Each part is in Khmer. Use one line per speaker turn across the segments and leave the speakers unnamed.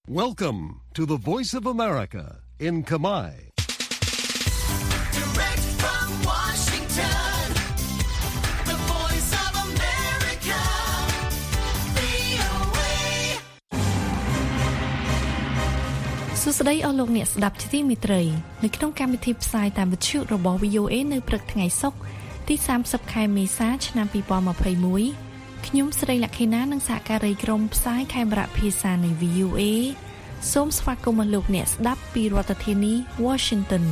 Welcome to the Voice of America in Khmer.
Direct from Washington, the Voice of America, VOA.
សួស្តីអស់លោកអ្នកស្ដាប់ជាទីមេត្រីនៅក្នុងកម្មវិធីផ្សាយតាមវិទ្យុរបស់ VOA នៅព្រឹកថ្ងៃសុក្រទី30ខែមេសាឆ្នាំ2021ខ្ញុំស្រីលក្ខិណានិងសហការីក្រុមផ្សាយខេមរៈភាសានៃ VOA សូមស្វាគមន៍លោកអ្នកស្ដាប់ពីរដ្ឋធានី Washington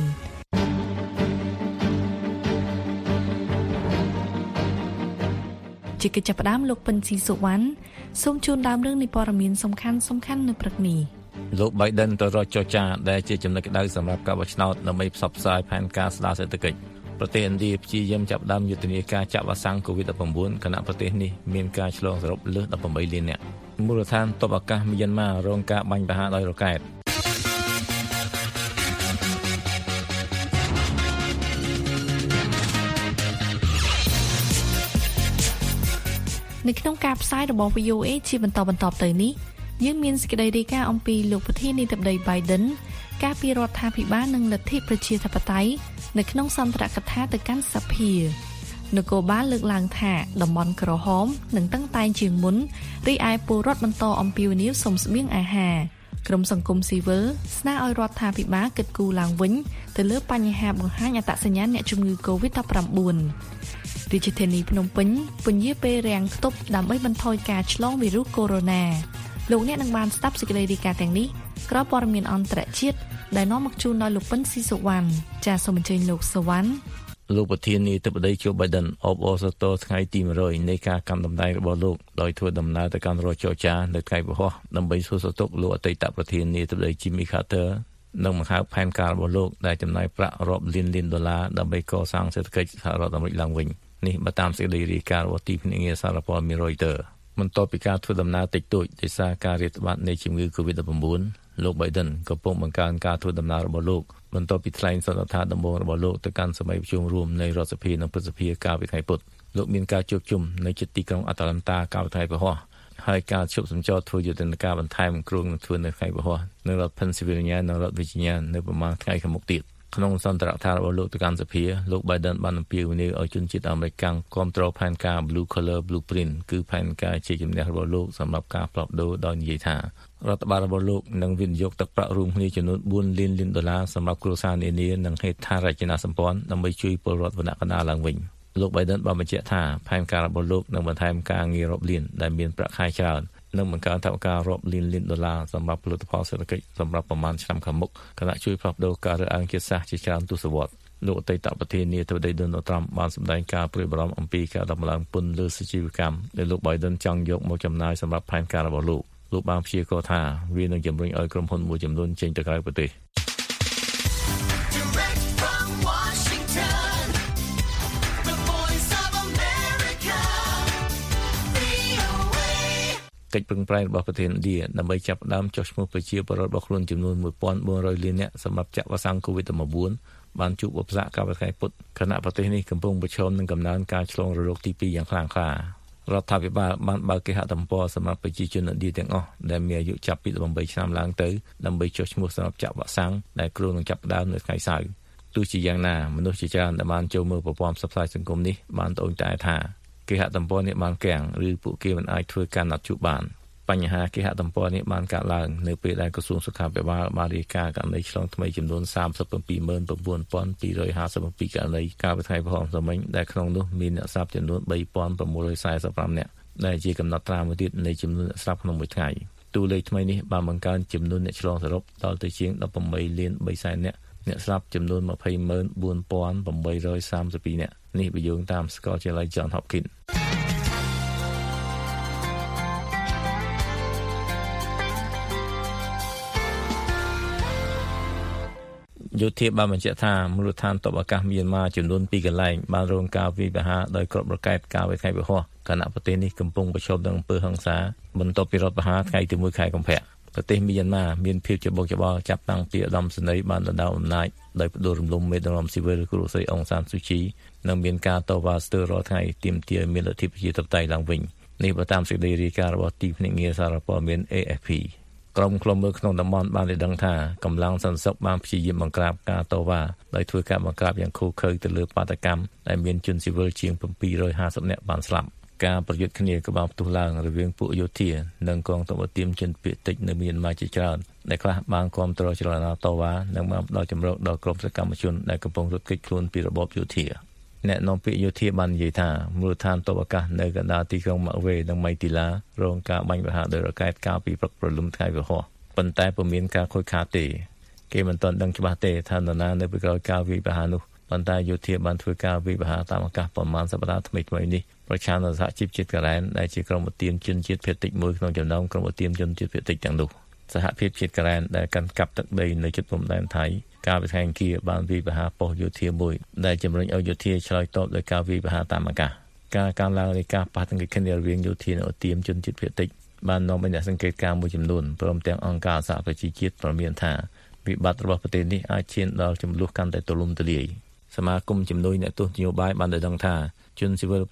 ជាកិច្ចផ្ដើមលោកពិនស៊ីសុវណ្ណសូមជូនដើមរឿងនៃព័ត៌មានសំខាន់នៅព្រឹកនេះ
លោក Biden ទៅរកចរចាដែលជាចំណុចក្តៅសម្រាប់ការបោះឆ្នោតដើម្បីផ្សព្វផ្សាយផែនការស្ដារសេដ្ឋកិច្ចប្រទេសឥណ្ឌាព្យាយាមចាប់ផ្ដើមយុទ្ធនាការចាក់វ៉ាក់សាំង COVID-19 ខណៈប្រទេសនេះមានការឆ្លងសរុបលើស18លាននាក់មូលដ្ឋានទ័ពអាកាសមីយ៉ាន់ម៉ារងការបាញ់ប្រហារដោយរ៉ុកែត
នៅក្នុងការផ្សាយរបស់ VOA ជាបន្តទៅនេះយើងមានសេចក្តីរាយការណ៍អំពីលោកប្រធានាធិបតី Biden ការពីរដ្ឋាភិបាលនិងលទ្ធិប្រជាធិបតេយ្យនៅក្នុងសន្ទរកថាទៅកាន់សភានគរបាលលើកឡើងថាតំបន់ក្រហមនឹងតឹងតែងជាងមុនរីឯពលរដ្ឋបន្តអំពាវនាវសុំស្បៀងអាហារក្រុមសង្គមស៊ីវិលស្នើឲ្យរដ្ឋាភិបាលគិតគូរឡើងវិញទៅលើបញ្ហាបង្ហាញអត្តសញ្ញាណអ្នកជំងឺ COVID-19 រាជធានីភ្នំពេញពន្យាពេលរាំងខ្ទប់ដើម្បីបន្ថយការឆ្លងវីរុសកូវីដ -19 លោកអ្នកនឹងបានស្ដាប់សេចក្តីរាយការណ៍ទាំងនេះក្រោយព័ត៌មានអន្តរជាតិដែលនាំមកជូនដោយលោកពិនស៊ីសុវណ្ណចាសសូមអញ្ជើញលោកសុវណ្ណ
លោកប្រធានាធិបតី Joe Biden អបអរសាទរថ្ងៃទី100នៃការកាន់តំណែងរបស់លោកដោយធ្វើដំណើរទៅកាន់រដ្ឋចរចានៅថ្ងៃពហុដើម្បីសួរសុខទុក្ខលោកអតីតប្រធានាធិបតី Jimmy Carter និងបង្ហើបផែនការរបស់លោកដែលចំណាយប្រាក់រាប់លានដុល្លារដើម្បីកសាងសេដ្ឋកិច្ចសហរដ្ឋអាមេរិកឡើងវិញនេះបើតាមសេចក្តីរាយការណ៍របស់ទីភ្នាក់ងារសារព័ត៌មាន Reuters បន្ទាប់ពីការធ្វើដំណើរតិចតួចដោយសារការរាតត្បាតនៃជំងឺ COVID-19 លោក Biden កំពុងបង្កើនការធ្វើដំណើររបស់លោកបន្ទាប់ពីថ្លែងសន្និដ្ឋានដំបូងរបស់លោកទៅកាន់សមាជិកប្រជុំរួមនៃរដ្ឋសភានិងព្រឹទ្ធសភាកាលពីថ្ងៃពុធលោកមានការជួបជុំនៅជិតទីក្រុង Atlanta កាលពីថ្ងៃពហុហើយការឈប់សម្ចរធ្វើយុទ្ធនាការបន្ថែមគ្រោងនឹងធ្វើនៅថ្ងៃពហុនៅរដ្ឋ Pennsylvania និងរដ្ឋ Virginia នៅប្រមាណថ្ងៃខាងមុខទៀតក្នុងសន្ទរកថារបស់លោកទៅកាន់សភាលោក Biden បានអំពាវនាវឲ្យជនជាតិអាមេរិកគាំទ្រផែនការ Blue Collar Blueprint គឺផែនការជាជំនះរបស់លោកសម្រាប់ការផ្លាស់ប្ដូរដោយនិយាយថារដ្ឋបាលរបស់លោកនឹងវិនិយោគទឹកប្រាក់រួមគ្នាចំនួន4លានដុល្លារសម្រាប់គ្រួសារនានានិងហេដ្ឋារចនាសម្ព័ន្ធដើម្បីជួយពលរដ្ឋវណ្ណៈកណ្ដាលឡើងវិញលោក Biden បានបញ្ជាក់ថាផែនការរបស់លោកនឹងបន្ថែមការងាររាប់លានដែលមានប្រាក់ខែច្រើននិងបង្កើនថវិការាប់លានដុល្លារសម្រាប់ផលិតផលសេដ្ឋកិច្ចសម្រាប់ប្រមាណឆ្នាំខាងមុខគណៈជួយផ្លាស់ប្ដូរការរើសអើងជាតិសាសន៍ជាច្រើនទសវត្សរ៍លោកអតីតប្រធានាធិបតី Donald Trump បានសម្ដែងការព្រួយបារម្ភអំពីការដំឡើងពន្ធលើសជីវកម្មដែលលោក Biden ចង់យកមកចំណាយសម្រាប់ផែនការរបស់លោកបានព្យាករណ៍ថាវានឹងជំរុញឲ្យក្រុមហ៊ុនមួយចំនួនចេញទៅក្រៅប្រទេសកិច្ចប្រឹងប្រែងរបស់ប្រទេសឥណ្ឌាដើម្បីចាប់ផ្ដើមចុះឈ្មោះប្រជាពលរដ្ឋរបស់ខ្លួនចំនួន 1,400 លាននាក់សម្រាប់ចាក់វ៉ាក់សាំង COVID-19 បានជួបឧបសគ្គកាលពីថ្ងៃពុធខណៈប្រទេសនេះកំពុងប្រឈមនឹងកំណើនការឆ្លងរលកទី2យ៉ាងខ្លាំងក្លារដ្ឋាភិបាលបានបើកគេហទំព័រសម្រាប់ប្រជាជនឥណ្ឌាទាំងអស់ដែលមានអាយុចាប់ពី18ឆ្នាំឡើងទៅដើម្បីចុះឈ្មោះសម្រាប់ចាក់វ៉ាក់សាំងដែលគ្រោងនឹងចាប់ផ្ដើមនៅថ្ងៃសៅរ៍ទោះជាយ៉ាងណាមនុស្សជាច្រើនដែលបានចូលមើលប្រព័ន្ធផ្សព្វផ្សាយសង្គមនេះបានត្អូញត្អែថាគេហទំព័រនេះបានគាំងឬពួកគេមិនអាចធ្វើការណាត់ជួបបានបញ្ហាគេហទំព័រនេះបានកើតឡើងនៅពេលដែលក្រសួងសុខាភិបាលបានរាយការណ៍ករណីឆ្លងថ្មីចំនួន 379,257 ករណីកាលពីថ្ងៃពហុម្សិលដែលក្នុងនោះមានអ្នកស្លាប់ចំនួន 3,645 នាក់ដែលជាកំណត់ត្រាមួយទៀតនៃចំនួនអ្នកស្លាប់ក្នុងមួយថ្ងៃតួលេខថ្មីនេះបានបង្កើនចំនួនអ្នកឆ្លងសរុបដល់ទៅជាង 18 លាន 3 សែននាក់អ្នកស្លាប់ចំនួន 24,832 នាក់នេះបញ្យោងតាមសាកលវិទ្យាល័យ John Hopkinsយោធាបានបញ្ជាក់ថាមូលដ្ឋានទ័ពអាកាសមីយ៉ាន់ម៉ាចំនួន2កន្លែងបានរងការវាយប្រហារដោយគ្រាប់រ៉ុកែតកាលពីថ្ងៃពហុខណៈប្រទេសនេះកំពុងប្រឈមនឹងអំពើហិង្សាបន្ទាប់ពីរដ្ឋប្រហារថ្ងៃទី1ខែកុម្ភៈប្រទេសមីយ៉ាន់ម៉ាមានភាពច្បុកច្បល់ចាប់តាំងពីឧត្តមសេនីយ៍បានដណ្ដើមអំណាចដោយផ្ដួលរំលំមេដឹកនាំស៊ីវិលគ្រូស្រីអុងសានស៊ូជីនិងមានការតវ៉ាស្ទើររាល់ថ្ងៃទាមទារមានលទ្ធិប្រជាធិបតេយ្យឡើងវិញនេះបើតាមសេចក្តីរាយការណ៍របស់ទីភ្នាក់ងារសារព័ត៌មាន AFP ក្រុមឃ្លាំមើលក្នុងតំបន់បានឲ្យដឹងថាកម្លាំងសន្តិសុខបានព្យាយាមបង្ក្រាបការតវ៉ាដោយធ្វើការបង្ក្រាបយ៉ាងឃោរឃៅទៅលើបាតកម្មដែលមានជនស៊ីវិលជាង750នាក់បានស្លាប់ការប្រយុទ្ធគ្នាក៏បានផ្ទុះឡើងរវាងពួកយោធានិងកងទ័ពឧទាមជនភៀសតិចនៅមីយ៉ាន់ម៉ាជាច្រើនដែលខ្លះបានគាំទ្រចលនាតវ៉ានិងបានផ្ដល់ជំរកដល់ក្រុមសកម្មជនដែលកំពុងរត់គេចខ្លួនពីរបបយោធាអ្នកនាំពាក្យយោធាបាននិយាយថាមូលដ្ឋានទ័ពអាកាសនៅកណ្ដាលទីក្រុងម៉ាក់វេនិងម៉ៃទីឡារងការបាញ់ប្រហារដោយរ៉ុកែតកាលពីព្រឹកព្រលឹមថ្ងៃពហុប៉ុន្តែពុំមានការខូចខាតទេគេមិនទាន់ដឹងច្បាស់ទេថានរណានៅពីក្រោយការវាយប្រហារនោះប៉ុន្តែយោធាបានធ្វើការវាយប្រហារតាមអាកាសប្រមាណសប្តាហ៍ថ្មីៗនេះប្រឆាំងនឹងសហជីពជាតិកូរ៉េដែលជាក្រុមឧទាមជនជាតិភាគតិចមួយក្នុងចំណោមក្រុមឧទាមជនជាតិភាគតិចទាំងនោះសហភាពជាតិកូរ៉េដែលកាន់កាប់ទឹកដីនៅជិតព្រំដែនថៃកាលពីថ្ងៃអង្គារបានវាយប្រហារប៉ុស្តិ៍យោធាមួយដែលជំរុញឲ្យយោធាឆ្លើយតបដោយការវាយប្រហារតាមអាកាសការកើនឡើងនៃការប៉ះទង្គិចគ្នារវាងយោធានិងឧទាមជនជាតិភាគតិចបាននាំឲ្យអ្នកសង្កេតការណ៍មួយចំនួនព្រមទាំងអង្គការសហប្រជាជាតិប្រមានថាវិបត្តិរបស់ប្រទេសនេះអាចឈានដល់ចំនួនកាន់តែទូលំទូលាយសមាគមជំនួយអ្នកទស្សនយោបាយបានដឹងថាជនស៊ីវិល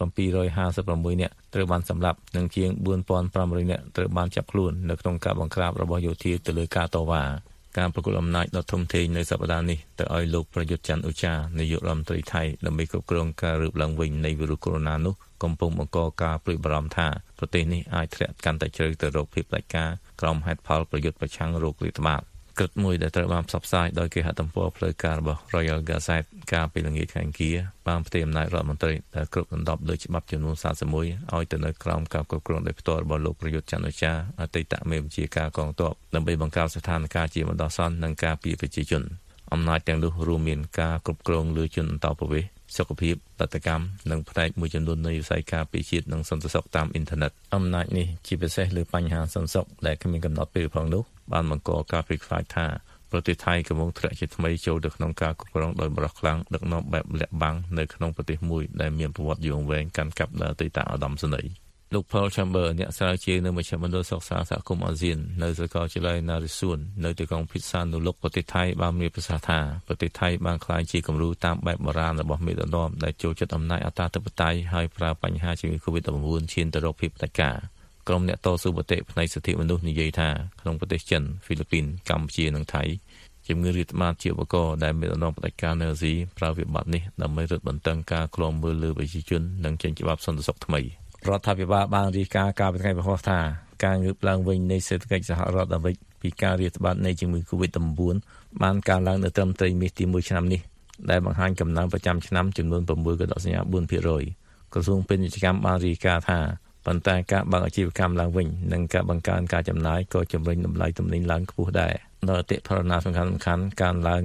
756នាក់ត្រូវបានសម្លាប់និងជាង4500នាក់ត្រូវបានចាប់ខ្លួននៅក្នុងការបង្ក្រាបរបស់យោធាទៅលើការតវ៉ាការប្រគល់អំណាចដ៏ធំធេងនៅសប្តាហ៍នេះទៅឲ្យលោកប្រយុទ្ធច័ន្ទអូចានាយករដ្ឋមន្ត្រីថៃដើម្បីគ្រប់គ្រងការរើបឡើងវិញនៃវីរុសកូវីដ -19 នោះកំពុងបង្កការព្រួយបារម្ភថាប្រទេសនេះអាចធ្លាក់កាន់តែជ្រៅទៅរកភាពផ្ដាច់ការក្រោមហេតុផលប្រយុទ្ធប្រឆាំងរោគរាតត្បាតគិតមួយដែលត្រូវបានផ្សព្វផ្សាយដោយគេហទំព័រផ្លូវការរបស់ Royal Gazette កាលពីល្ងាចថ្ងៃអង្គារបានផ្ទេរអំណាចរដ្ឋមន្ត្រីដែលគ្រប់ដណ្ដប់លើច្បាប់ចំនួន41ឲ្យទៅនៅក្រោមការគ្រប់គ្រងដោយផ្ទាល់របស់លោកប្រយុទ្ធច័ន្ទអូចាអតីតមេបញ្ជាការកងទ័ពដើម្បីបង្កើតស្ថានភាពជាបណ្ដោះអាសន្ននិងការពារប្រជាជនអំណាចទាំងនោះរួមមានការគ្រប់គ្រងលើជនអន្តោប្រវេសន៍សុខភាពលទ្ធកម្មនិងផ្នែកមួយចំនួននៃវិស័យការពារជាតិនិងសន្តិសុខតាមអ៊ីនធឺណិតអំណាចនេះជាពិសេសលើបញ្ហាសន្តិសុខដែលគ្មានកំណត់ពេលផងនោះបានបង្កការព្រួយខ្លាចថាប្រទេសថៃកំពុងធ្លាក់ជាថ្មីចូលទៅក្នុងការគ្រប់គ្រងដោយបរិសុទ្ធខ្លាំងដឹកនាំបែបលាក់បាំងនៅក្នុងប្រទេសមួយដែលមានប្រវត្តិយូរអង្វែងកាន់កាប់ដល់អតីតឧត្តមសេនីយ៍លោក Paul Chamber អ្នកស្រាវជ្រាវនៅមជ្ឈមណ្ឌលសិក្សាសហគមន៍អាស៊ាននៅសាកលវិទ្យាល័យ Naresuan នៅទីក្រុង Phitsanulok ប្រទេសថៃបានមានប្រសាសន៍ថាប្រទេសថៃបានក្លាយជាគំរូតាមបែបបុរាណរបស់មេដឹកនាំដែលចូលចិត្តអំណាចអត្តាធិបតេយ្យហើយប្រើបញ្ហាជំងឺ COVID-19 ឈានទៅរកភាពផ្ដាច់ការក្រុមអ្នកតស៊ូមតិផ្នែកសិទ្ធិមនុស្សនិយាយថាក្នុងប្រទេសចិនហ្វីលីពីនកម្ពុជានិងថៃជំងឺរាតត្បាតជាឧបករណ៍ដែលមេដឹកនាំផ្ដាច់ការនៅអាស៊ីប្រើវិបត្តិនេះដើម្បីរឹតបន្តឹងការឃ្លាំមើលលើប្រជាជននិងចេញច្បាប់សន្តិសុខថ្មីរដ្ឋាភិបាលបានរាយការណ៍កាលពីថ្ងៃពហុថាការងើបឡើងវិញនៃសេដ្ឋកិច្ចសហរដ្ឋអាមេរិកពីការរាតត្បាតនៃជំងឺ COVID-19 បានកើនឡើងនៅត្រឹមត្រីមាសទី1ឆ្នាំនេះដែលបង្ហាញកំណើនប្រចាំឆ្នាំចំនួន 6.4% ក្រសួងពាណិជ្ជកម្មបានរាយការណ៍ថាប៉ុន្តែការបើកអាជីវកម្មឡើងវិញនិងការបង្កើនការចំណាយក៏ជំរុញតម្លៃទំនិញឡើងខ្ពស់ដែរដោយអតិផរណាសំខាន់ៗកើនឡើង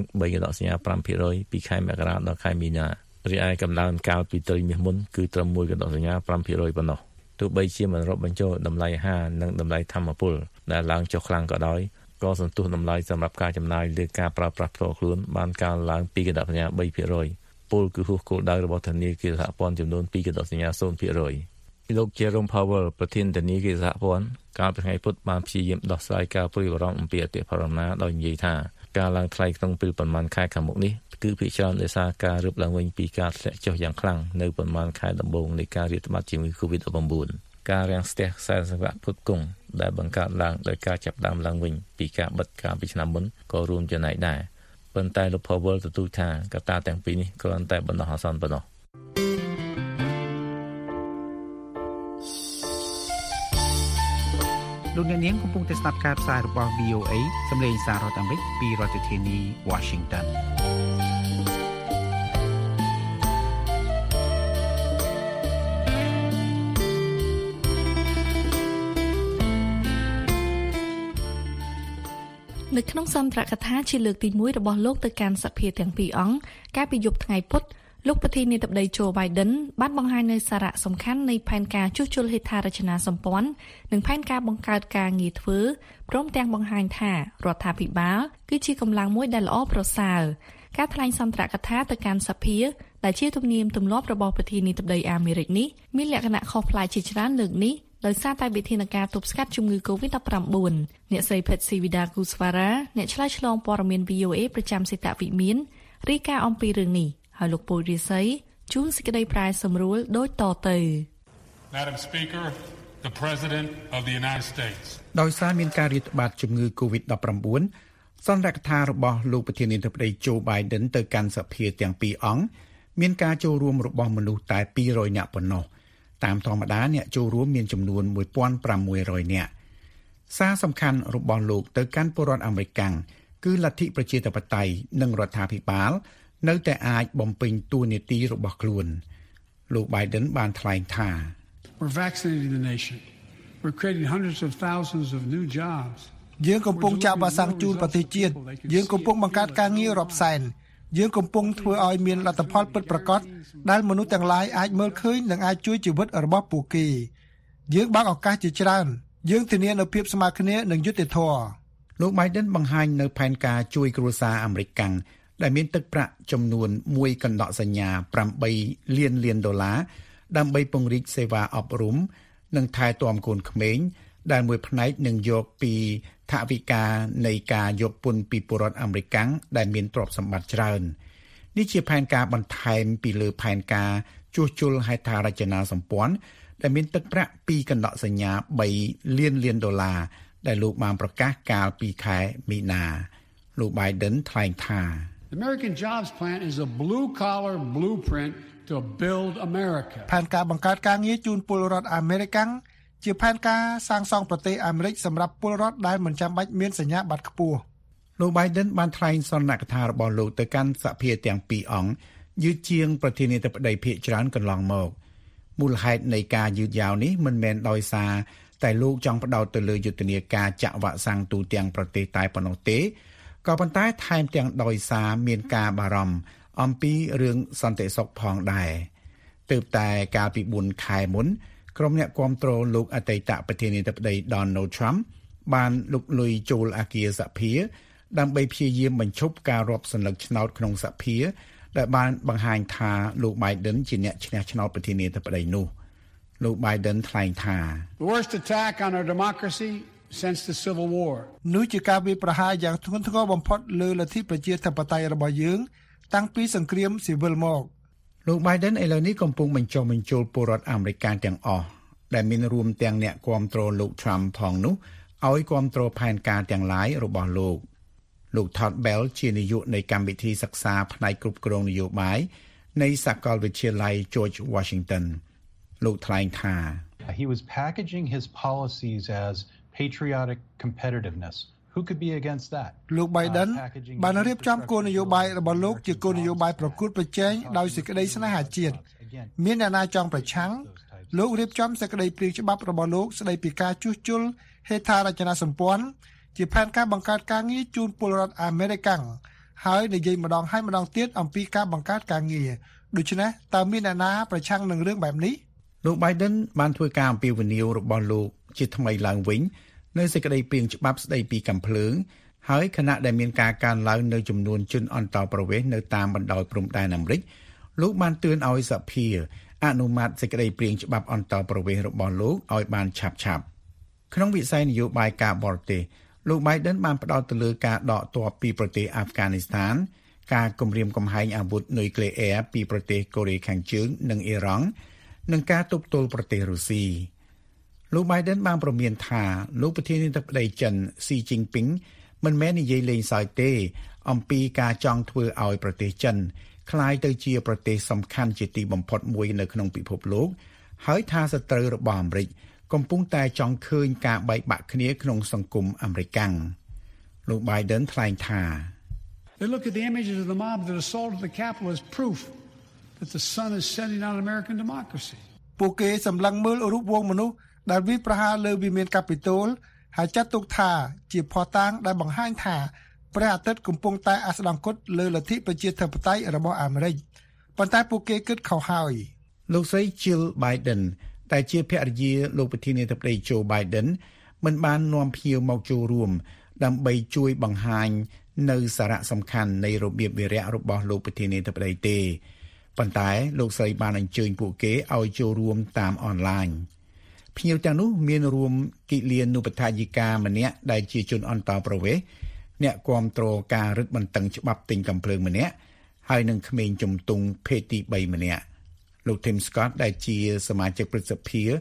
3.5% ពីខែមករាដល់ខែមីនារីឯកំណើនកាលពីត្រីមាសមុនគឺត្រឹម 1.5% ប៉ុណ្ណោះទោះបីជាមិនរាប់បញ្ចូលតម្លៃអាហារនិងតម្លៃថាមពលដែលឡើងចុះខ្លាំងក៏ដោយក៏សន្ទុះតម្លៃសម្រាប់ការចំណាយលើការប្រើប្រាស់ផ្ទាល់ខ្លួនបានកើនឡើង 2.3% ពលគឺហួសគោលដៅរបស់ធនាគារសហព័ន្ធចំនួន 2.0% លោក Jerome Powell ប្រធានធនាគារសហព័ន្ធកាលពីថ្ងៃពុធបានព្យាយាមដោះស្រាយការព្រួយបារម្ភអំពីអតិផរណាដោយនិយាយថាការឡើងថ្លៃក្នុងពេលប៉ុន្មានខែខាងមុខនេះគឺភាគច្រើនដោយសារការរឹបឡើងវិញពីការធ្លាក់ចុះយ៉ាងខ្លាំងនៅប៉ុន្មានខែដំបូងនៃការរាតត្បាតជំងឺ COVID-19 ការរាំងស្ទះខ្សែសង្វាក់ផ្គត់ផ្គង់ដែលបង្កើតឡើងដោយការចាប់ផ្ដើមឡើងវិញពីការបិទកាលពីឆ្នាំមុនក៏រួមចំណែកដែរប៉ុន្តែលោក Powell ទទូចថាកត្តាទាំងពីរនេះគ្រាន់តែបណ្ដោះអាសន្នប៉ុណ្ណោះ
លោកអ្នកនាងកំពុងតែស្ដាប់ការផ្សាយរបស់ VOA សម្លេងសាររដ្ឋអាមេរិកពីរដ្ឋធានី Washington
នៅក្នុងសន្ទរកថាជាលើកទី1របស់លោកទៅកាន់សភាទាំងពីរអង្គកាលពីយប់ថ្ងៃពុធលោកប្រធានាធិបតី Joe Biden បានបង្ហាញនូវសារៈសំខាន់នៃផែនការជួសជុលហេដ្ឋារចនាសម្ព័ន្ធនិងផែនការបង្កើតការងារធ្វើព្រមទាំងបង្ហាញថារដ្ឋាភិបាលគឺជាកម្លាំងមួយដែលល្អប្រសើរការថ្លែងសន្ទរកថាទៅកាន់សភាដែលជាទំនៀមទម្លាប់របស់ប្រធានាធិបតីអាមេរិកនេះមានលក្ខណៈខុសប្លែកជាច្រើនលើកនេះដោយសារតែវិធានការទប់ស្កាត់ជំងឺ COVID-19 អ្នកស្រី Patsy Widakuswara អ្នកឆ្លើយឆ្លងព័ត៌មាន VOA ប្រចាំសេតវិមានរាយការណ៍អំពីរឿងនេះហើយលោកពូរិស័យជួនសេចក្តីប្រាយសម្រួលដូចតទៅ
Madam Speaker, the President of the United States.
ដោយសារមានការរាតត្បាតជំងឺ COVID-19 សន្និដ្ឋានរបស់លោកប្រធានាធិបតី Joe Biden ទៅកាន់សភាទាំងពីរអង្គមានការចូលរួមរបស់មនុស្សតែ200នាក់ប៉ុណ្ណោះតាមធម្មតាអ្នកចូលរួមមានចំនួន 1,500 នាក់សារសំខាន់របស់លោកទៅកាន់ពលរដ្ឋអាមេរិកគឺលទ្ធិប្រជាធិបតេយ្យនិងរដ្ឋាភិបាលនៅតែអាចបំពេញតួនាទីរបស់ខ្លួនលោក Biden បានថ្លែងថា
We're vaccinating the nation. We're creating hundreds of thousands of new jobs.
យើងកំពុងចាក់វ៉ាក់សាំងជូនប្រទេសជាតិយើងកំពុងបង្កើតការងាររាប់សែនយើងកំពុងធ្វើឲ្យមានលទ្ធផលពិតប្រាកដដែលមនុស្សទាំងឡាយអាចមើលឃើញនិងអាចជួយជីវិតរបស់ពួកគេយើងបើកឱកាសជាច្រើនយើងធានានូវភាពស្មើគ្នានិងយុត្តិធម៌
លោក Biden បង្ហាញនៅផែនការជួយគ្រួសារអាមេរិកដែលមានទឹកប្រាក់ចំនួន1កណ្ដកសញ្ញា$8 លានដើម្បីពង្រីកសេវាអប់រំនិងថែទាំកូនក្មេងដែលមួយផ្នែកនឹងយកពីថវិកានៃការយកពន្ធពីពលរដ្ឋអាមេរិកដែលមានទ្រព្យសម្បត្តិច្រើននេះជាផែនការបន្ថែមពីលើផែនការជួសជុលហេដ្ឋារចនាសម្ព័ន្ធដែលមានទឹកប្រាក់2កណ្ដកសញ្ញា$3 លានដែលលោកបានប្រកាសកាលពីខែមីនាលោក Biden ថ្លែងថា
The American Jobs Plan is a blue-collar blueprint to build America.
ផែនការបង្កើតការងារជូនពលរដ្ឋអាមេរិកជាផែនការសាងសង់ប្រទេសអាមេរិកសម្រាប់ពលរដ្ឋដែលមិនចាំបាច់មានសញ្ញាបត្រខ្ពស់
លោក Biden បានថ្លែងសន្និដ្ឋានរបស់លោកទៅកាន់សភាទាំងពីរអង្គយឺតជាងប្រធានាធិបតីភាគច្រើនកន្លងមកមូលហេតុនៃការយឺតយ៉ាវនេះមិនមែនដោយសារតែលោកចង់ផ្ដោតទៅលើយុទ្ធនាការចាក់វ៉ាក់សាំងទូទាំងប្រទេសតែប៉ុណ្ណោះទេក៏ប៉ុន្តែថែមទាំងដោយសារមានការបារម្ភអំពីរឿងសន្តិសុខផងដែរទើបតែកាលពី4ខែមុនក្រុមអ្នកគាំទ្រលោកអតីតប្រធានាធិបតី Donald Trump បានលុកលុយចូលអគារសភាដើម្បីព្យាយាមបញ្ឈប់ការរាប់សន្លឹកឆ្នោតក្នុងសភាដែលបានបង្ហាញថាលោក Biden ជាអ្នកឈ្នះឆ្នោតប្រធានាធិបតីនោះលោក Biden ថ្លែងថា
The worst attack on our democracy since the Civil War.
នោះជាការវាយប្រហារយ៉ាងធ្ងន់ធ្ងរបំផុតលើលទ្ធិប្រជាធិបតេយ្យរបស់យើងតាំងពីសង្គ្រាមស៊ីវិលមក
លោក Biden ឥឡូវនេះកំពុងបញ្ចុះបញ្ចូលពលរដ្ឋអាមេរិកទាំងអស់ដែលមានរួមទាំងអ្នកគាំទ្រលោក Trump ផងនោះឲ្យគាំទ្រផែនការទាំងឡាយរបស់លោក Todd Bell ជានាយកនៃកម្មវិធីសិក្សាផ្នែកគ្រប់គ្រងនយោបាយនៃសាកលវិទ្យាល័យ George Washington លោកថ្លែងថា
He was packaging his policies as patriotic competitiveness. Who could be against that?
លោក Biden បានរៀបចំគោលនយោបាយរបស់លោកជាគោលនយោបាយប្រកួតប្រជែងដោយសេចក្តីស្នេហាជាតិមានអ្នកណាចង់ប្រឆាំងលោករៀបចំសេចក្តីព្រាងច្បាប់របស់លោកស្តីពីការជួសជុលហេដ្ឋារចនាសម្ព័ន្ធជាផែនការបង្កើតការងារជូនពលរដ្ឋអាមេរិកហើយនិយាយម្ដងហើយម្ដងទៀតអំពីការបង្កើតការងារដូច្នេះតើមានអ្នកណាប្រឆាំងនឹងរឿងបែបនេះ
លោក Biden បានធ្វើការអំពាវនាវរបស់លោកជាថ្មីឡើងវិញនៅសេចក្តីព្រាងច្បាប់ស្តីពីកាំភ្លើងហើយខណៈដែលមានការកើនឡើងនៅចំនួនជនអន្តោប្រវេសន៍នៅតាមបណ្ដោយព្រំដែនអាមេរិកលោកបានទឿនឲ្យសភាអនុម័តសេចក្តីព្រាងច្បាប់អន្តោប្រវេសន៍របស់លោកឲ្យបានឆាប់ៗក្នុងវិស័យនយោបាយការបរទេសលោក Biden បានផ្ដោតទៅលើការដកទ័ពពីប្រទេសអាហ្វហ្គានីស្ថានការគំរាមកំហែងអាវុធនុយក្លេអ៊ែរពីប្រទេសកូរ៉េខាងជើងនិងអ៊ីរ៉ង់និងការទប់ទល់ប្រទេសរុស្ស៊ីលោក Biden បានប្រមានថាលោកប្រធានាធិបតីចិន Xi Jinping មិនមែននិយាយលេងសើចទេអំពីការចង់ធ្វើឲ្យប្រទេសចិនក្លាយទៅជាប្រទេសសំខាន់ជាទីបំផុតមួយនៅក្នុងពិភពលោកហើយថាសត្រូវរបស់អាមេរិកកំពុងតែចង់ឃើញការបែកបាក់គ្នាក្នុងសង្គមអាមេរិកលោក Biden ថ្លែងថា
They look at the images of the mob that assaulted the Capitol as proof that the sun is setting on American democracy.
ពួកគេសម្លឹងមើលរូបវងមនុស្សដែលវាប្រហារលើវិមានកាពីតូលហើយចាត់ទុកថាជាភស្តុតាងដែលបង្ហាញថាព្រះអាទិត្យកំពុងតែអាស្ដង្គត់លើលទ្ធិប្រជាធិបតេយ្យរបស់អាមេរិកប៉ុន្តែពួកគេគិតខុសហើយ
លោកស្រី Jill Biden តែជាភរិយាលោកប្រធានាធិបតី Joe Biden មិនបាននាំភ្ញៀវមកចូលរួមដើម្បីជួយបង្ហាញនៅសារៈសំខាន់នៃរបៀបវារៈរបស់លោកប្រធានាធិបតីទេប៉ុន្តែលោកស្រីបានអញ្ជើញពួកគេឲ្យចូលរួមតាមអនឡាញភ្ញៀវទាំងនោះមានរួមគិលានុបដ្ឋាយិកាម្នាក់ដែលជាជនអន្តោប្រវេសន៍អ្នកគាំទ្រការរឹតបន្តឹងច្បាប់ទិញកាំភ្លើងម្នាក់ហើយនិងក្មេងជំទង់ភេទទី3ម្នាក់លោក Tim Scott ដែលជាសមាជិកព្រឹទ្ធសភា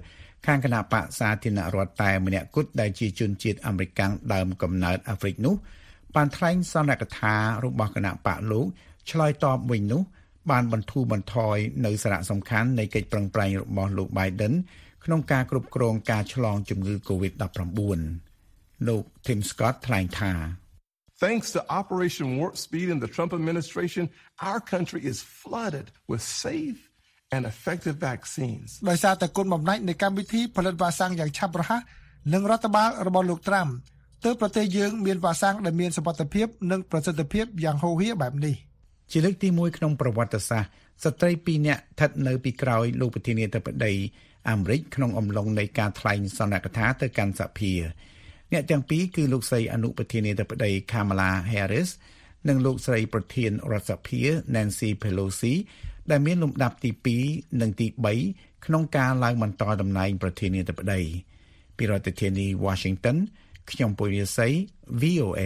ខាងគណៈបកសាធារណរដ្ឋតែម្នាក់គត់ដែលជាជនជាតិអាមេរិកដើមកំណើតអាហ្វ្រិកនោះបានថ្លែងសន្និដ្ឋានរបស់គណៈបកលោកឆ្លើយតបវិញនោះបានបន្ធូរបន្ថយនៅសារៈសំខាន់នៃកិច្ចប្រឹងប្រែងរបស់លោក Biden ក្នុងការគ្រប់គ្រងការឆ្លងជំងឺ COVID-19 លោក Tim Scott ថ្លែងថា
Thanks to Operation Warp Speed in the Trump administration, our country is flooded with safe and effective vaccines.
ដោយសារតែគុណបំណាច់នៃកម្មវិធីផលិតវ៉ាក់សាំងយ៉ាងឆាប់រហ័សនិងរដ្ឋបាលរបស់លោក Trump ទើបប្រទេសយើងមានវ៉ាក់សាំងដែលមានសុវត្ថិភាពនិងប្រសិទ្ធភាពយ៉ាងហូរហៀរបែបនេះ
ជាលើកទី1ក្នុងប្រវត្តិសាស្ត្រស្ត្រី2នាក់ស្ថិតនៅពីក្រោយលោកប្រធានាធិបតីអាមេរិកក្នុងអំឡុងនៃការថ្លែងសន្និដ្ឋានទៅកាន់សភាអ្នកទាំងពីរគឺលោកស្រីអនុប្រធានាធិបតី Kamala Harris និងលោកស្រីប្រធានរដ្ឋសភា Nancy Pelosi ដែលមានលំដាប់ទី2និងទី3ក្នុងការឡើងបន្តតំណែងប្រធានាធិបតីពីរដ្ឋធានី Washington ខ្ញុំពុយរាសី VOA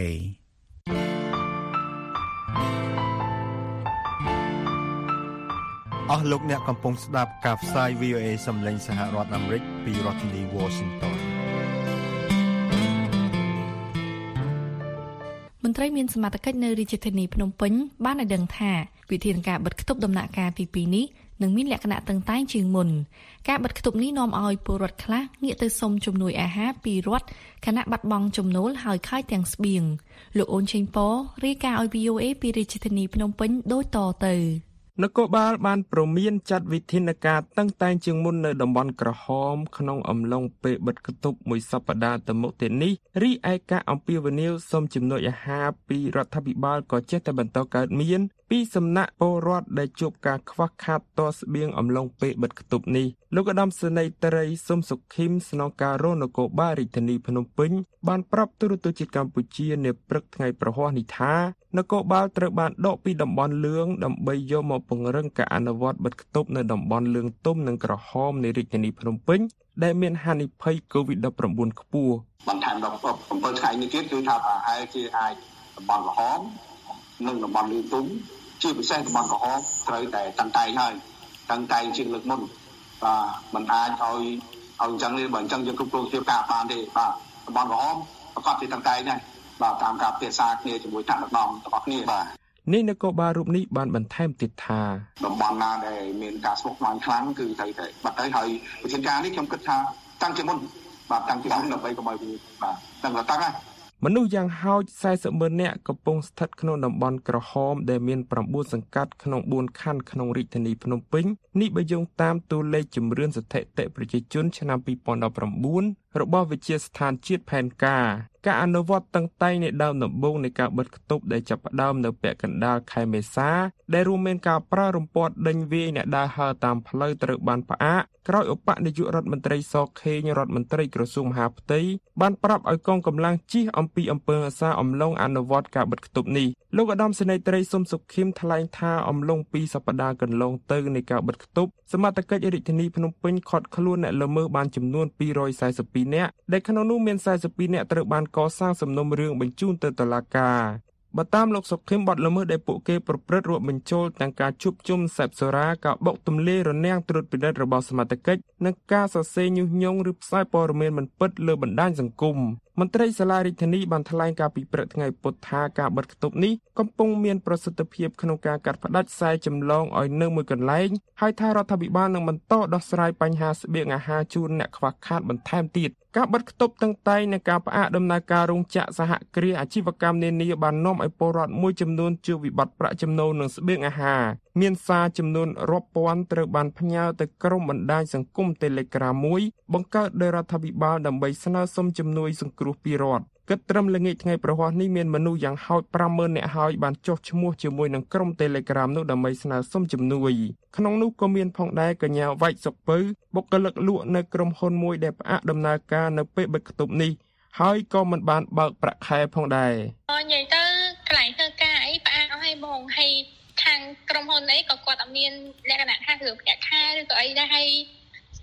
អស់លោកអ្នកកំពុងស្ដាប់ការផ្សាយ VOA សំឡេងសហរដ្ឋអាមេរិកពីរដ្ឋធានី Washington
មន្ត្រីមានសមត្ថកិច្ចនៅរាជធានីភ្នំពេញបានឲ្យដឹងថាវិធានការបិទគប់ដំណាក់កាលទី2នេះនឹងមានលក្ខណៈតឹងតែងជាងមុនការបិទគប់នេះនាំឲ្យពលរដ្ឋខ្លះងាកទៅសុំជំនួយអាហារពីរដ្ឋខណៈបាត់បង់ចំណូលហើយខ້ອຍទាំងស្បៀងលោកអូនឆេងប៉រាយការណ៍ឲ្យ VOA ពីរាជធានីភ្នំពេញដូចតទៅ
នគរបាលបានព្រមានចាត់វិធានការតឹងតែងជាងមុននៅតំបន់ក្រហមក្នុងអំឡុងពេលបិទគប់មួយសប្តាហ៍ទៅមុខទៅនេះរីឯការអំពាវនាវសុំជំនួយអាហារពីរដ្ឋាភិបាលក៏ចេះតែបន្តកើតមានពីសំណាក់ពលរដ្ឋដែលជួបការខ្វះខាតតស្បៀងអំឡុងពេលបិទគប់នេះលោកឧត្តមសេនីយ៍ត្រីសុំសុខីមស្នងការរងនគរបាលរាជធានីភ្នំពេញបានប្រាប់ទូរទស្សន៍ជាតិកម្ពុជានៅព្រឹកថ្ងៃប្រហ័សនេះថានគរបាលត្រូវបានដកពីតំបន់លឿងដើម្បីយកមកពង្រឹងការអនុវត្តបិទគប់នៅតំបន់លឿងទុំនិងក្រហមនៃរាជធានីភ្នំពេញដែលមានហានិភ័យ COVID-19 ខ្ពស់
បន្ថែមដល់7ថ្ងៃនេះទៀតគឺថាប្រហែលជាអាចតំបន់ក្រហមនិងតំបន់លឿងទុំជាពិសេសតំបន់ក្រហមត្រូវតែតាំងតែងហើយតាំងតែងជាលើកមុនបាទមិនអាចឲ្យអញ្ចឹងទេបើអញ្ចឹងយើងគ្រប់គ្រងជាការបានទេបាទតំបន់ក្រហមប្រកបជាតាំងតែងដែរបាទតាមការពិភាក្សាគ្នាជាមួយថ្នាក់ដឹកនាំរបស់គ្នាបាទ
នេះនគរបាលរូបនេះបានបន្ថែមទៀតថា
តំបន់ណាដែលមានការស្មុគស្មាញខ្លាំងគឺត្រូវតែបាត់ទៅហើយវិធានការនេះខ្ញុំគិតថាតាំងជាមុនបាទតាំងជាមុនដើម្បីកុំឲ្យវាបាទតាំងហើយ
មនុស្សយ៉ាងហោច 40,000 នាក់កំពុងស្ថិតក្នុងតំបន់ក្រហមដែលមាន9សង្កាត់ក្នុង4ខណ្ឌក្នុងរាជធានីភ្នំពេញនេះបើយោងតាមតួលេខជំរឿនស្ថិតិប្រជាជនឆ្នាំ2019របស់វិទ្យាស្ថានជាតិផែនការអនុវត្តតឹងតែងនៃដើមដំបូងនៃការបិទគប់ដែលចាប់ផ្ដើមនៅពាក់កណ្ដាលខែមេសាដែលរួមមានការប្រើរំពាត់ដេញវាយអ្នកដើរហើរតាមផ្លូវត្រូវបានផ្អាកក្រោយឧបនាយករដ្ឋមន្ត្រីសខេងរដ្ឋមន្ត្រីក្រសួងមហាផ្ទៃបានប្រាប់ឲ្យកងកម្លាំងជិះអំពីអំពើអាសាអំឡុងអនុវត្តការបិទគប់នេះលោកឧត្តមសេនីយ៍ត្រីសុំសុខីមថ្លែងថាអំឡុង2សប្តាហ៍កន្លងទៅនៃការបិទគប់សមត្ថកិច្ចរាជធានីភ្នំពេញឃាត់ខ្លួនអ្នកល្មើសបានចំនួន242នាក់ដែលក្នុងនោះមាន42នាក់ត្រូវបានកសាងសំណុំរឿងបញ្ជូនទៅតុលាការបើតាមលោកសុខឹមបទល្មើសដែលពួកគេប្រព្រឹត្តរួមបញ្ចូលទាំងការជួបជុំសេពសូរ៉ាការបុកទម្លាយរនាំងត្រួតពិនិត្យរបស់សមត្ថកិច្ចនិងការសរសេរញុះញង់ឬផ្សាយព័ត៌មានមិនពិតលើបណ្ដាញសង្គមមន្ត្រីសាលារាជធានីបានថ្លែងការពីព្រឹកថ្ងៃពុធថាការបិទគប់នេះកំពុងមានប្រសិទ្ធភាពក្នុងការកាត់ផ្តាច់ខ្សែចម្លងឲ្យនៅមួយកន្លែងហើយថារដ្ឋាភិបាលនឹងបន្តដោះស្រាយបញ្ហាស្បៀងអាហារជូនអ្នកខ្វះខាតបន្ថែមទៀតការបិទគប់តឹងតែងនៃការផ្អាកដំណើរការរោងចក្រសហគ្រាសអាជីវកម្មនានាបាននាំឲ្យពលរដ្ឋមួយចំនួនជួបវិបត្តិប្រាក់ចំណូលនិងស្បៀងអាហារមានសារចំនួនរាប់ពាន់ត្រូវបានផ្ញើទៅក្រុមបណ្ដាញសង្គម Telegram មួយបង្កើតដោយរដ្ឋាភិបាលដើម្បីស្នើសុំជំនួយសង្គ្រោះពីរដ្ឋគិតត្រឹមល្ងាចថ្ងៃប្រហ័សនេះមានមនុស្សយ៉ាងហោច 50,000 នាក់ហើយបានចុះឈ្មោះជាមួយនឹងក្រុម Telegram នោះដើម្បីស្នើសុំជំនួយក្នុងនោះក៏មានផងដែរកញ្ញាវ៉ៃសុកពៅបុគ្គលិកលក់នៅក្រុមហ៊ុនមួយដែលផ្អាកដំណើរការនៅពេលបិទគប់នេះហើយក៏មិនបានបើកប្រាក់ខែផងដែរ
និយាយទៅកន្លែងធ្វើការអីផ្អាកអស់ហើយបងហើយខាងក្រុមហ៊ុនអីក៏គាត់អត់មានលក្ខណៈថាគ្រឿងប្រាក់ខែឬក៏អីដែរហើយ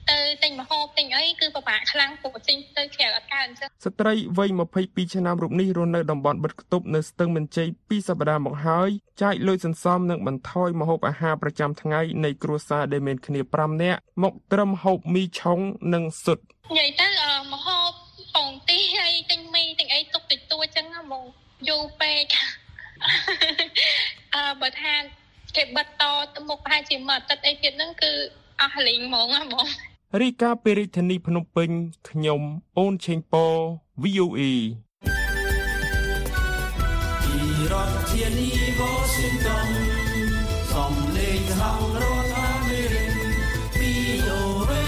ទៅទិញម្ហូបទិញអីគឺពិបាកខ្លាំងព្រោះទិញទៅក្រៅអត់កើតអញ្ចឹង
ស្ត្រីវ័យ22ឆ្នាំរូបនេះរស់នៅតំបន់បិទគប់នៅស្ទឹងមានជ័យ2សប្តាហ៍មកហើយចែកលុយសន្សំនិងបន្ថយម្ហូបអាហារប្រចាំថ្ងៃនៃគ្រួសារដែលមានគ្នា5នាក់មកត្រឹមហូបមីឆុងនិងស៊ុត
និយាយទៅម្ហូបពងទាហើយទិញមីទិញអីទុកតិចតួចចឹងហ្មងយូរពេកបើថាគេបិទតមុខប្រហែលជាមួយអាទិត្យអីទៀតហ្នឹងគឺអស់លីងហ្មងបង
រីកាពីរាជធានីភ្នំពេញខ្ញុំអូនឆេងប៉ VOA
ពីរដ្ឋធានី Washington សំឡេងសហរដ្ឋអាមេរិក VOA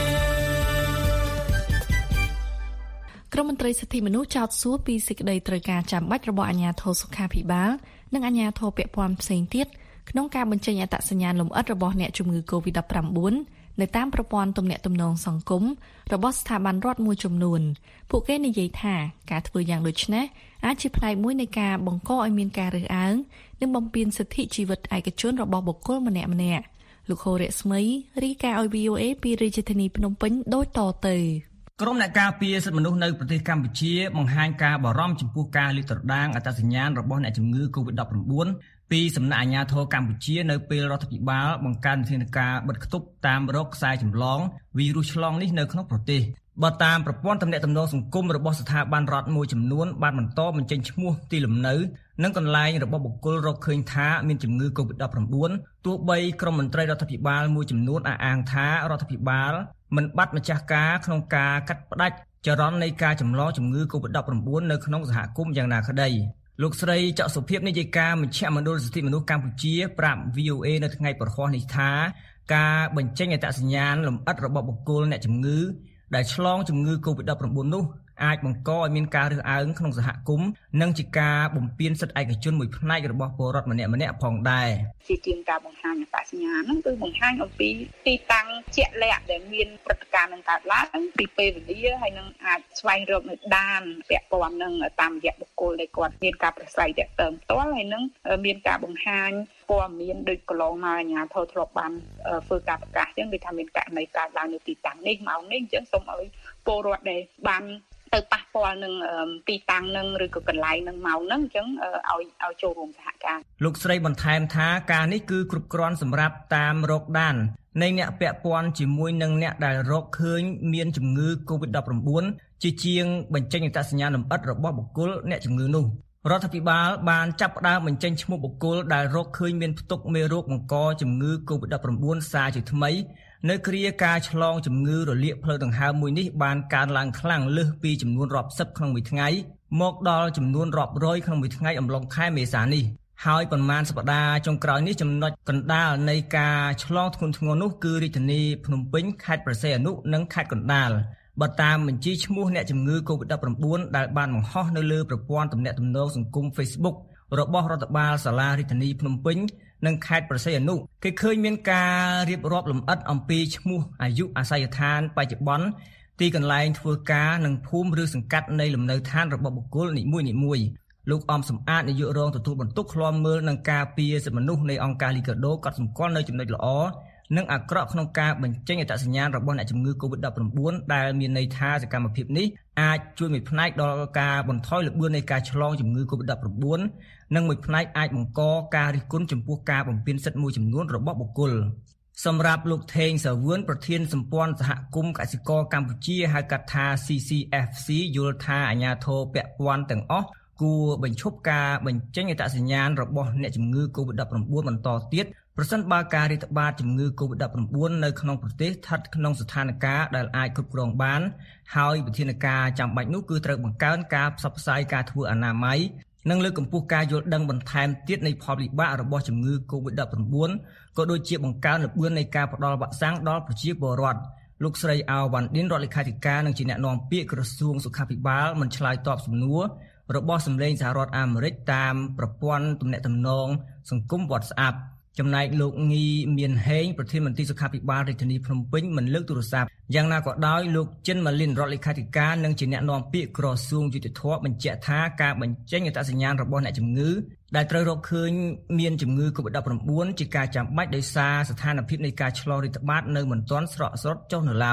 ក្រុមមន្ត្រីសិទ្ធិមនុស្សចោទសួរពីសេចក្តីត្រូវការចាំបាច់របស់អាជ្ញាធរសុខាភិបាលនិងអាជ្ញាធរពាក់ព័ន្ធផ្សេងទៀតក្នុងការបញ្ចេញអត្តសញ្ញាណលម្អិតរបស់អ្នកជំងឺ COVID-19 នៅតាមប្រព័ន្ធទំនាក់ទំនងសង្គមរបស់ស្ថាប័នរដ្ឋមួយចំនួនពួកគេនិយាយថាការធ្វើយ៉ាងដូចនេះអាចជាផ្នែកមួយនៃការបង្កឲ្យមានការរើសអើងនិងបំពានសិទ្ធិជីវិតឯកជនរបស់បុគ្គលម្នាក់ៗលោកខូរៈស្មីរីកាឲ្យ VOA ពីរាជធានីភ្នំពេញដូចតទៅ
ក្រុមអ្នកការពារសិទ្ធិមនុស្សនៅប្រទេសកម្ពុជាបង្ហាញការបារម្ភចំពោះការលាតត្រដាងអត្តសញ្ញាណរបស់អ្នកជំងឺ COVID-19 ពីសំណាក់អាជ្ញាធរកម្ពុជានៅពេលរដ្ឋាភិបាលបង្កើនវិធានការបិទគប់តាមរកខ្សែចម្លងវីរុសឆ្លងនេះនៅក្នុងប្រទេសបើតាមប្រព័ន្ធទំនាក់ទំនងសង្គមរបស់ស្ថាប័នរដ្ឋមួយចំនួនបានបន្តបញ្ចេញឈ្មោះទីលំនៅនិងកន្លែងរបស់បុគ្គលរកឃើញថាមានជំងឺ COVID-19 ទោះបីក្រុមមន្ត្រីរដ្ឋាភិបាលមួយចំនួនអះអាងថារដ្ឋាភិបាលមិនបាត់ម្ចាស់ការក្នុងការកាត់ផ្តាច់ចរន្តនៃការចម្លងជំងឺ COVID-19 នៅក្នុងសហគមន៍យ៉ាងណាក្តីលោកស្រីច័ក្កសុភាពនាយិកាមជ្ឈមណ្ឌលសិទ្ធិមនុស្សកម្ពុជាប្រាប់ VOA នៅថ្ងៃប្រហ័សនេះថាការបញ្ចេញអត្តសញ្ញាណលម្អិតរបស់បុគ្គលអ្នកជំងឺដែលឆ្លងជំងឺ COVID-19 នោះអាចបង្កឲ្យមានការរើសអើងក្នុងសហគមន៍និងជាការបំពានសិទ្ធិឯកជនមួយផ្នែករបស់ពលរដ្ឋម្នាក់ៗផងដែរ
ជាជាងការបង្ហាញអត្តសញ្ញាណហ្នឹងគឺបង្ហាញអំពីទីតាំងជាក់លាក់ដែលមានព្រឹត្តិការណ៍នឹងកើតឡើងពីពេលវេលាហើយនឹងអាចស្វែងរកនៅដានពាក់ព័ន្ធនឹងតាមរយៈបុគ្គលដែលគាត់មានការប្រស្រ័យតាក់ទងផ្ទាល់ហើយនឹងមានការបង្ហាញព័ត៌មានដោយកន្លងមកអាជ្ញាធរធ្លាប់បានធ្វើការប្រកាសអញ្ចឹងគឺថាមានករណីកើតឡើងនៅទីតាំងនេះម៉ោងនេះអញ្ចឹងសូមឲ្យពលរដ្ឋដែលបានទៅប៉ះពាល់នឹងទីតាំងនឹងឬក៏កន្លែងនឹងម៉ោងហ្នឹងអញ្ចឹងឲ្យចូលរួមសហការ
លោកស្រីបន្ថែមថាការនេះគឺគ្រប់គ្រាន់សម្រាប់តាមរកដាននៃអ្នកពាក់ព័ន្ធជាមួយនឹងអ្នកដែលរកឃើញមានជំងឺ COVID-19 ជាជាងបញ្ចេញអត្តសញ្ញាណលម្អិតរបស់បុគ្គលអ្នកជំងឺនោះរដ្ឋាភិបាលបានចាប់ផ្ដើមបញ្ចេញឈ្មោះបុគ្គលដែលរកឃើញមានផ្ទុកមេរោគបង្កជំងឺ COVID-19 សារជាថ្មីនៅគ្រាការឆ្លងជំងឺរលាកផ្លូវដង្ហើមមួយនេះបានកើនឡើងខ្លាំងលើសពីចំនួនរាប់សិបក្នុងមួយថ្ងៃមកដល់ចំនួនរាប់រយក្នុងមួយថ្ងៃអំឡុងខែមេសានេះហើយប៉ុន្មានសប្តាហ៍ចុងក្រោយនេះចំណុចកណ្ដាលនៃការឆ្លងធ្ងន់ធ្ងរនោះគឺរាជធានីភ្នំពេញខេត្តព្រះសីហនុនិងខេត្តកណ្ដាលបើតាមបញ្ជីឈ្មោះអ្នកជំងឺ COVID-19 ដែលបានបង្ហោះនៅលើប្រព័ន្ធទំនាក់ទំនងសង្គម Facebook របស់រដ្ឋបាលសាលារាជធានីភ្នំពេញនិងខេត្តព្រះសីហនុគេឃើញមានការរៀបរាប់លម្អិតអំពីឈ្មោះអាយុអាសយដ្ឋានបច្ចុប្បន្នទីកន្លែងធ្វើការនិងភូមិឬសង្កាត់នៃលំនៅឋានរបស់បុគ្គលនីមួយៗលោកអំសំអាតនាយករងទទួលបន្ទុកឃ្លាំមើលនឹងការពារសិទ្ធិមនុស្សនៃអង្គការលីកាដូក៏សម្គាល់នៅចំណុចល្អនិងអាក្រក់ក្នុងការបញ្ចេញអត្តសញ្ញាណរបស់អ្នកជំងឺ COVID-19 ដែលមានន័យថាសកម្មភាពនេះអាចជួយមួយផ្នែកដល់ការបន្ថយល្បឿននៃការឆ្លងជំងឺ COVID-19 និងមួយផ្នែកអាចបង្កការរិះគន់ចំពោះការបំពានសិទ្ធិមួយចំនួនរបស់បុគ្គលសម្រាប់លោកថេងសាវឿនប្រធានសម្ព័ន្ធសហគមន៍កសិករកម្ពុជាហៅកាត់ថា CCFC យល់ថាអាជ្ញាធរពាក់ព័ន្ធទាំងអស់គួរបញ្ឈប់ការបញ្ចេញអត្តសញ្ញាណរបស់អ្នកជំងឺ COVID-19 បន្តទៀតប្រសិនបើការរាតត្បាតជំងឺ COVID-19 នៅក្នុងប្រទេសស្ថិតក្នុងស្ថានភាពដែលអាចគ្រប់គ្រងបានហើយវិធានការចាំបាច់នោះគឺត្រូវបង្កើនការផ្សព្វផ្សាយការធ្វើអនាម័យនិងលើកកម្ពស់ការយល់ដឹងបន្ថែមទៀតនៃផលវិបាករបស់ជំងឺ COVID-19 ក៏ដូចជាបង្កើនល្បឿននៃការផ្តល់វ៉ាក់សាំងដល់ប្រជាពលរដ្ឋលោកស្រីអាវ៉ាន់ឌិនរដ្ឋលេខាធិការនិងជាអ្នកនាំពាក្យក្រសួងសុខាភិបាលមិនឆ្លើយតបសំណួររបស់សម្លេងសហរដ្ឋអាមេរិកតាមប្រព័ន្ធទំនាក់ទំនងសង្គម WhatsApp ចំណែកលោកងីមានហេងប្រធានមន្ត្រីសុខាភិបាលរាជធានីភ្នំពេញមិនលើកទូរស័ព្ទយ៉ាងណាក៏ដោយលោកចិនម៉ាលីនរដ្ឋលេខាធិការនិងជាអ្នកនាំពាក្យក្រសួងយុតិធធម៌បញ្ជាក់ថាការបញ្ចេញអត្តសញ្ញាណរបស់អ្នកជំងឺដែលត្រូវរកឃើញមានជំងឺ COVID-19 ជាការចាំបាច់ដោយសារស្ថានភាពនៃការឆ្លងរាតត្បាតនៅមិនទាន់ស្រកស្រត់ចុះនៅឡើយ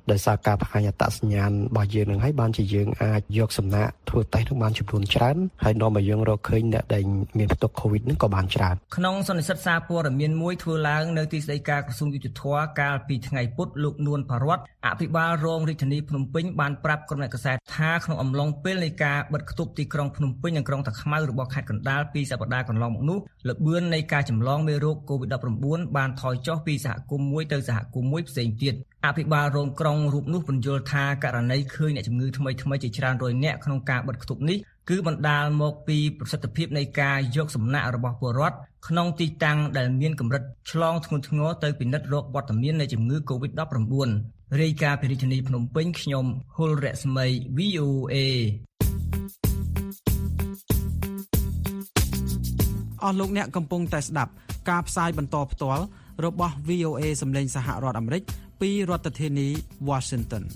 ដោយសារការបង្ហាញអត្តសញ្ញាណរបស់យើងនឹងហើយបានជាយើងអាចយកសំណាក់ធ្វើតេស្តនឹងបានចំនួនច្រើនហើយនាំឲ្យយើងរកឃើញអ្នកដែលមានផ្ទុក COVID នឹងក៏បានច្រើន
ក្នុងសន្និសីទសារព័ត៌មានមួយធ្វើឡើងនៅទីស្តីការក្រសួងយុតិធម៌កាលពីថ្ងៃពុធលោកនួនផារ៉ាត់អភិបាលរងរាជធានីភ្នំពេញបានប្រាប់ក្រុមអ្នកកសែតថាក្នុងអំឡុងពេលនៃការបិទគប់ទីក្រុងភ្នំពេញនិងក្រុងតាខ្មៅរបស់ខេត្តកណ្ដាលពីសប្តាហ៍កន្លងមកនោះល្បឿននៃការចម្លងមេរោគ COVID-19 បានថយចុះពីសហគមន៍មួយទៅសហគមន៍មួយផ្សេងទៀតអភិបាលរងក្រុងរូបនោះបញ្យល់ថាករណីឃើញអ្នកជំងឺថ្មីជាច្រើនរយនាក់ក្នុងការបិទគប់នេះគឺបណ្ដាលមកពីប្រសិទ្ធភាពនៃការយកសំណាក់របស់ពលរដ្ឋក្នុងទីតាំងដែលមានកម្រិតឆ្លងធ្ងន់ធ្ងរទៅពិនិត្យរោគវត្តមាននៃជំងឺ COVID-19 រាយការណ៍ពីរាជធានីភ្នំពេញខ្ញុំហុលរស្មី VOA
អស់លោកអ្នកកំពុងតែស្ដាប់ការផ្សាយបន្តផ្ទាល់របស់ VOA សម្លេងសហរដ្ឋអាមេរិកពីរដ្ឋធានី Washington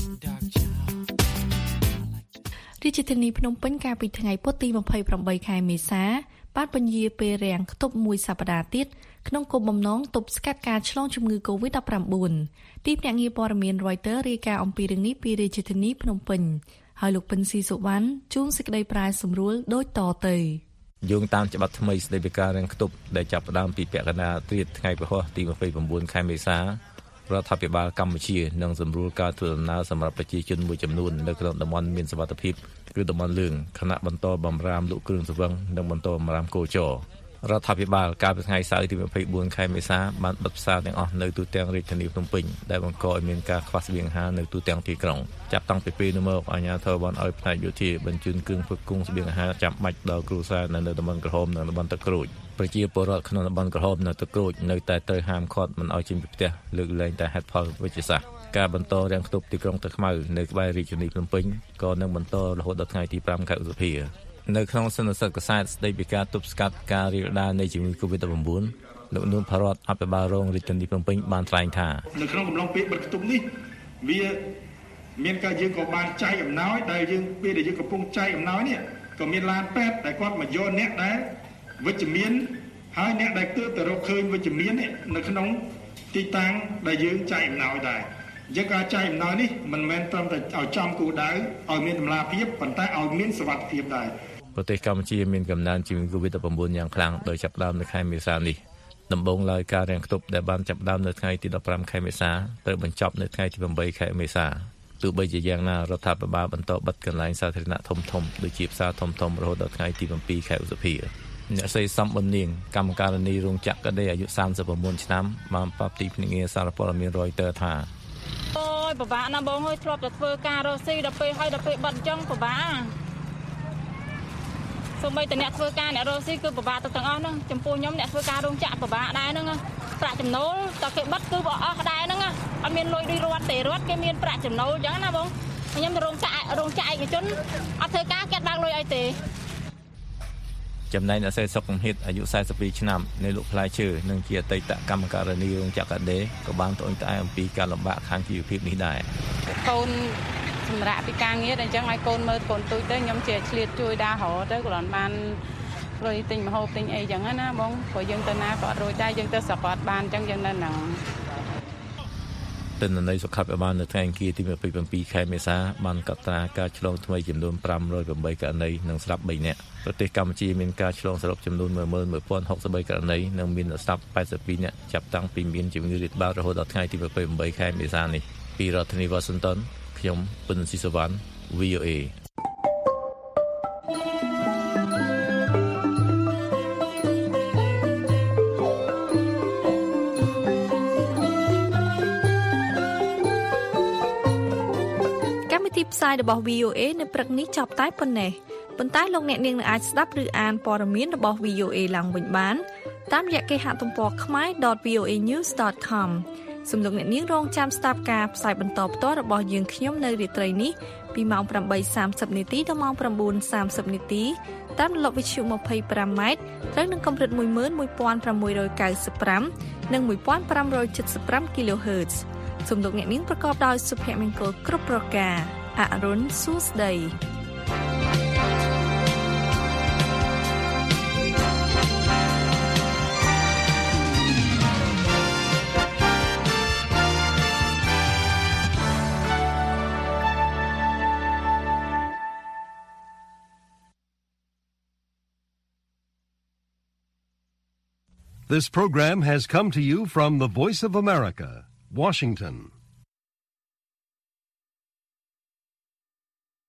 រាជធានីភ្នំពេញកាលពីថ្ងៃពុធទី28ខែមេសាបានពន្យាពេលរាំងខ្ទប់មួយសប្តាហ៍ទៀតក្នុងគោលបំណងទប់ស្កាត់ការឆ្លងជំងឺ COVID-19 ទីភ្នាក់ងារព័ត៌មាន Reuters រាយការណ៍អំពីរឿងនេះពីរាជធានីភ្នំពេញហើយលោកពិនស៊ីសុវណ្ណជួនសេចក្តីប្រាយសម្រួលដូចតទៅ
យោងតាមច្បាប់ថ្មីស្តីពីការរាំងខ្ទប់ដែលចាប់ផ្ដើមពីពាក់កណ្ដាលត្រៀតថ្ងៃពហុទី29ខែមេសារដ្ឋាភិបាលកម្ពុជានឹងសម្រួលការធ្វើដំណើរសម្រាប់ប្រជាជនមួយចំនួននៅក្នុងតំបន់មានសុវត្ថិភាពគឺតំបន់លឿងខណៈបន្តបំរាមលក់គ្រឿងសង្វឹងនិងបន្តបំរាមកោចររដ្ឋាភិបាលកាលពីថ្ងៃសៅរ៍ទី24ខែមេសាបានបិទផ្សារទាំងអស់នៅទូទាំងរាជធានីភ្នំពេញដែលបង្កឲ្យមានការខ្វះស្បៀងអាហារនៅទូទាំងទីក្រុងចាប់តាំងពីពេលនោះមកអាជ្ញាធរបានឲ្យផ្នែកយោធាបញ្ជូនគ្រឿងផ្គត់ផ្គង់ស្បៀងអាហារចាំបាច់ដល់គ្រួសារនៅតំបន់ក្រហមនិងតំបន់ទឹកក្រូចប្រជាពលរដ្ឋក្នុងតំបន់ក្រហមនៅទឹកក្រូចនៅតែត្រូវហាមឃាត់មិនឲ្យចេញពីផ្ទះលើកលែងតែហេតុផលវិទ្យាសាស្ត្រការបន្តរាំងខ្ទប់ទីក្រុងទឹកខ្មៅនៅក្បែររាជធានីភ្នំពេញក៏នឹងបន្តរហូតដល់ថ្ងៃទី5ខែឧសភានៅក្នុងសន្និសីទកសែតស្តីពីការទប់ស្កាត់ការរាលដាលនៃជំងឺ COVID-19 លោកនួនផារ៉ាត់អភិបាលរងរាជធានីភ្នំពេញបានថ្លែងថា
នៅក្នុងកំឡុងពេលបិទគប់នេះវាមានការយើងក៏បានចែកអំណោយដែលយើងពេលដែលយើងកំពុងចែកអំណោយនេះក៏មានឡានពេទ្យដែលគាត់មកយកអ្នកដែលវិជ្ជមានហើយអ្នកដែលទើបតែរកឃើញវិជ្ជមាននៅក្នុងទីតាំងដែលយើងចែកអំណោយដែរយើងការចែកអំណោយនេះមិនមែនត្រឹមតែឲ្យចំគោលដៅឲ្យមានតម្លាភាពប៉ុន្តែឲ្យមានសុវត្ថិភាពដែរ
ប្រទេសកម្ពុជាមានកំណើនជំងឺ COVID-19 យ៉ាងខ្លាំងដោយចាប់ផ្ដើមនៅខែមេសានេះដំបូងឡើយការរាំងខ្ទប់ដែលបានចាប់ផ្ដើមនៅថ្ងៃទី15ខែមេសាត្រូវបញ្ចប់នៅថ្ងៃទី8ខែមេសាទោះបីជាយ៉ាងណារដ្ឋាភិបាលបន្តបិទកន្លែងសាធារណៈធំៗដូចជាផ្សារធំៗរហូតដល់ថ្ងៃទី7ខែឧសភាអ្នកស្រីសំប៊ុននាងកម្មការិនីរោងចក្រកាដេអាយុ39ឆ្នាំបានប្រាប់ទីភ្នាក់ងារសារព័ត៌មាន Reuters ថា
អូយពិបាកណាស់បងអើយធ្លាប់តែធ្វើការរកស៊ីដល់ពេលបាត់អញ្ចឹងពិបាកសូម្បីតែអ្នកធ្វើការអ្នករកស៊ីគឺពិបាកទៅទាំងអស់ហ្នឹងចំពោះខ្ញុំអ្នកធ្វើការរោងចក្រពិបាកដែរហ្នឹងប្រាក់ចំណូលតើគេបិទគឺអស់ដែរហ្នឹងអត់មានលុយដូចរត់ទេរត់គេមានប្រាក់ចំណូលអញ្ចឹងណាបងខ្ញុំទៅរោងចក្រឯកជនអត់ធ្វើការគេបើកលុយអីទេ
ចំណែកអ្នកស្រីសុកកំហិតអាយុ42ឆ្នាំនៅលក់ផ្លែឈើនិងជាអតីតកម្មការិនីរោងចក្រកាដេក៏បានត្អូញត្អែអំពីការលំបាកខាងជីវភាពនេះដែរ
កូនសម្រាប់ពីការងារតែអញ្ចឹងឲ្យកូនមើលកូនទូចទៅខ្ញុំជាឆ្លៀតជួយដារហោទៅក៏បានរយទិញម្ហូបទិញអីអញ្ចឹងណាបងព្រោះយើងទៅណាក៏អត់រួចដែរយើងទៅស្រុកក៏អត់បានអញ្ចឹងយើងនៅនឹង
ទិន្នន័យសុខាភិបាលនៅថ្ងៃអង្គារទី27ខែមេសាបានកត់ត្រាការឆ្លងថ្មីចំនួន508ករណីនិងស្លាប់3នាក់ប្រទេសកម្ពុជាមានការឆ្លងសរុបចំនួន 11063 ករណីនិងមានស្លាប់82នាក់ចាប់តាំងពីមានជំងឺរាតត្បាតរហូតដល់ថ្ងៃទី28ខែមេសានេះពីរដ្ឋធានី Washington ខ្ញុំពិនស៊ីសវណ្ណ VOA
ផ្សាយរបស់ VOA នៅព្រឹកនេះចប់តែប៉ុណ្ណេះប៉ុន្តែលោកអ្នកនាងនឹងអាចស្ដាប់ឬអានព័ត៌មានរបស់ VOA ឡើងវិញបានតាមរយៈគេហទំព័រ khmer.voanews.com សូមលោកអ្នកនាងរងចាំស្ដាប់ការផ្សាយបន្តផ្ទាល់របស់យើងខ្ញុំនៅរាត្រីនេះពីម៉ោង 8:30 នាទីដល់ម៉ោង 9:30 នាទីតាមរលកវិទ្យុ 25 ម៉ែត្រត្រូវនឹងកម្រិត 11695 និង 1575 kHz សូមលោកអ្នកនាងប្រកបដោយសុភមង្គលគ្រប់ប្រការអរុនសួស្ដី
This program has come to you from the Voice of America, Washington.